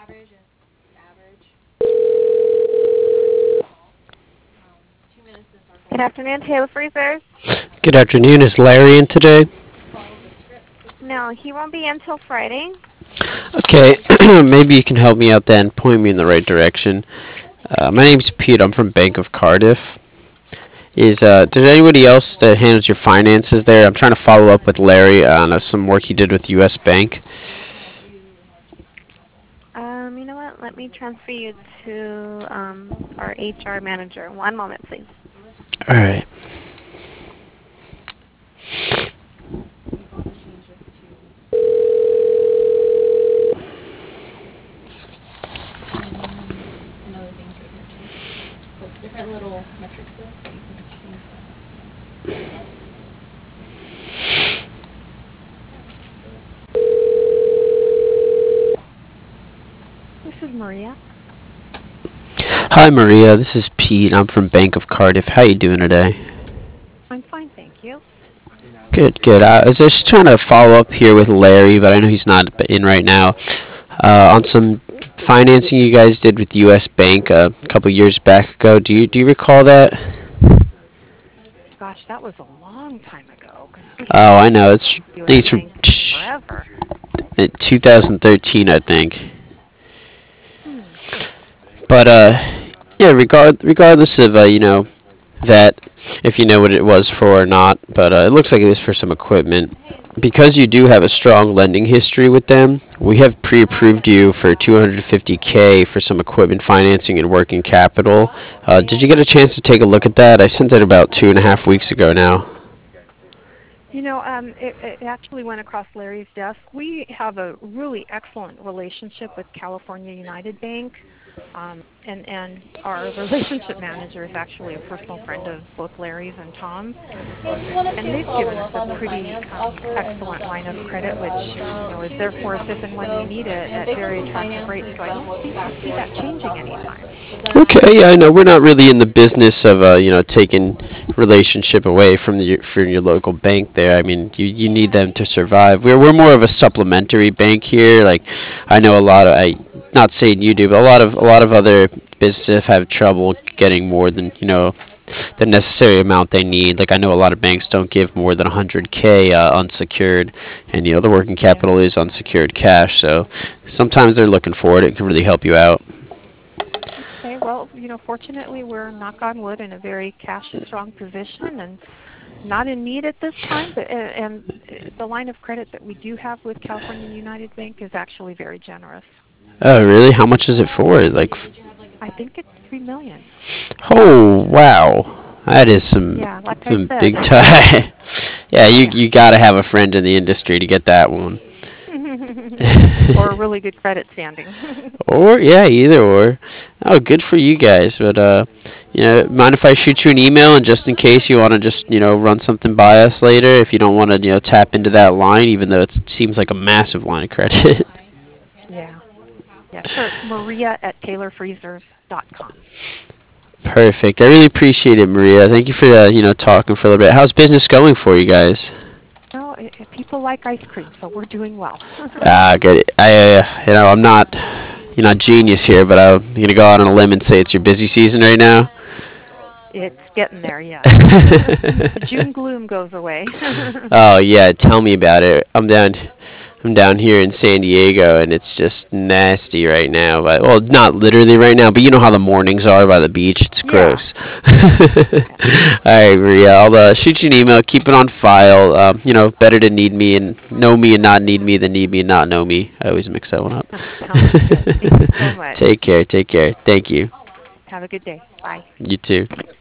Good afternoon, Taylor Freezers. Good afternoon. Is Larry in today? No, he won't be until Friday. Okay, maybe you can help me out then, point me in the right direction. My name's Pete. I'm from Bank of Cardiff. There's anybody else that handles your finances there? I'm trying to follow up with Larry on some work he did with U.S. Bank. You know what? Let me transfer you to our HR manager. One moment, please. All right. This is Maria. Hi, Maria. This is Pete. I'm from Bank of Cardiff. How you doing today? I'm fine, thank you. Good, good. I was just trying to follow up here with Larry, but I know he's not in right now. On some financing you guys did with U.S. Bank a couple years back ago. Do you recall that? Gosh, that was a long time ago. Oh, I know. I think U.S. it's from Bank forever. 2013, I think. Hmm. But yeah. Regardless of that, if you know what it was for or not. But it looks like it was for some equipment. Because you do have a strong lending history with them, we have pre-approved you for 250K for some equipment financing and working capital. Did you get a chance to take a look at that? I sent it about 2.5 weeks ago now. You know, it actually went across Larry's desk. We have a really excellent relationship with California United Bank, and our relationship manager is actually a personal friend of both Larry's and Tom's, and they've given us a pretty excellent line of credit, which is there for us if and when we need it at very attractive rates. So I don't think we'll see that changing anytime. Okay, yeah, I know we're not really in the business of taking relationship away from your local bank there. I mean, you need them to survive. We're more of a supplementary bank here. Like, I know a lot of not saying you do, but a lot of other businesses have trouble getting more than the necessary amount they need. Like, I know a lot of banks don't give more than 100K unsecured, and the working Yeah. capital is unsecured cash. So sometimes they're looking for it. It can really help you out. Okay. Well, fortunately, we're knock on wood in a very cash strong position and not in need at this time. But and the line of credit that we do have with California United Bank is actually very generous. Oh, really? How much is it for? Like, I think it's $3 million. oh, wow. That is some Yeah, like I some said. big time. Yeah, you Yeah. you got to have a friend in the industry to get that one. Or a really good credit standing. Or yeah, either or. Oh, good for you guys. But mind if I shoot you an email and just in case you want to just run something by us later, if you don't want to tap into that line, even though it seems like a massive line of credit. Yeah. Yeah, sure. It's Maria at TaylorFreezers.com. Perfect. I really appreciate it, Maria. Thank you for talking for a little bit. How's business going for you guys? No, people like ice cream, so we're doing well. Ah, good. I'm not genius here, but I'm gonna go out on a limb and say it's your busy season right now. It's getting there, yes. The June gloom goes away. Oh yeah, tell me about it. I'm down here in San Diego, and it's just nasty right now. But well, not literally right now, but you know how the mornings are by the beach. It's Yeah. gross. All right, Maria. I'll shoot you an email. Keep it on file. Better to need me and know me and not need me than need me and not know me. I always mix that one up. Sounds good. Thank you so much. Take care. Take care. Thank you. Have a good day. Bye. You too.